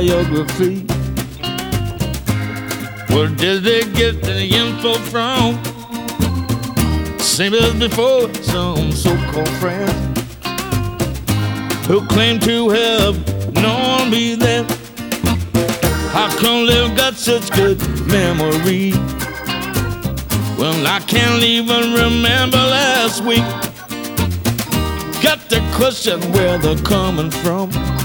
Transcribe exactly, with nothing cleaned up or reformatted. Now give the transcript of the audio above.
biography. Where did they get the info from? Same as before, some so-called friends who claim to have known me then. How come they've got such good memory? Well, I can't even remember last week. Got to question where they're coming from.